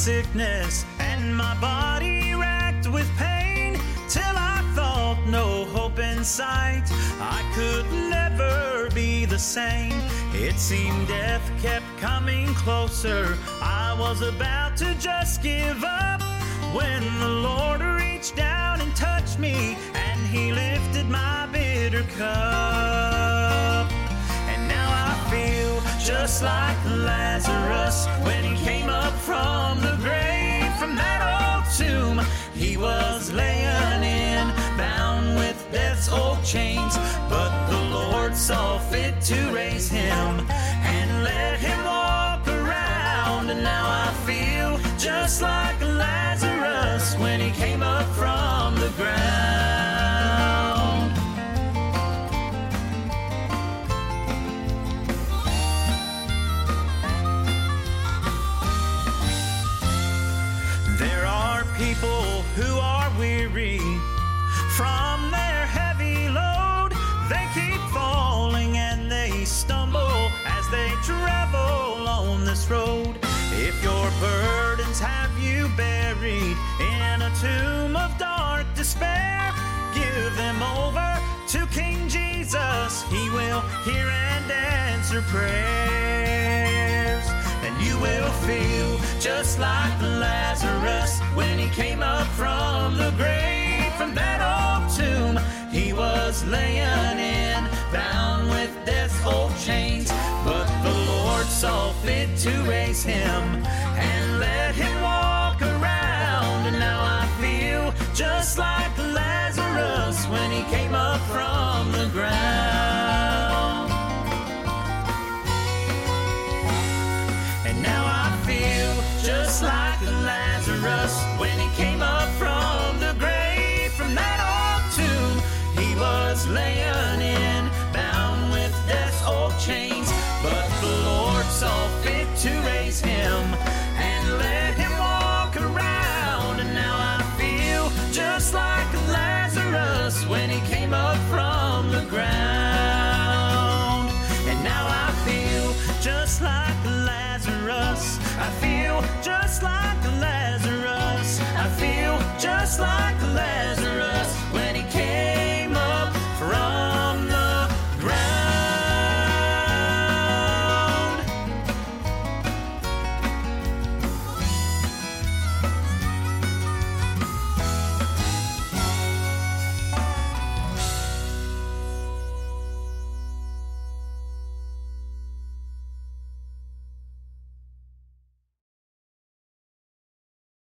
sickness and my body racked with pain, till I thought no hope in sight, I could never be the same. It seemed death kept coming closer. I was about to just give up when the Lord reached down and touched me, and He lifted my bitter cup. And now I feel just like Lazarus when he came up from the grave. From that old tomb he was laying in, bound with death's old chains, but the Lord saw fit to raise him and let him walk around. And now I feel just like Lazarus when he came up from the ground. There are people who are weary from their heavy load. They keep falling and they stumble as they travel on this road. If your burdens have you buried in a tomb of dark despair, give them over to King Jesus. He will hear and answer prayers. And you will feel just like Lazarus when he came up from the grave. From that old tomb he was laying in, bound with death's old chains, but the Lord saw fit to raise him and let